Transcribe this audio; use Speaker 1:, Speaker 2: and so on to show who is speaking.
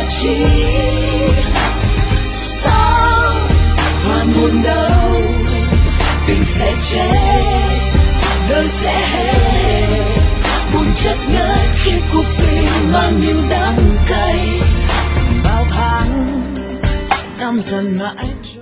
Speaker 1: chi sao thoàn buồn đau, tình sẽ chết đời sẽ hết, buồn chợt ngất khi cuộc tình mang nhiều đắng cay. Bao tháng năm dần mãi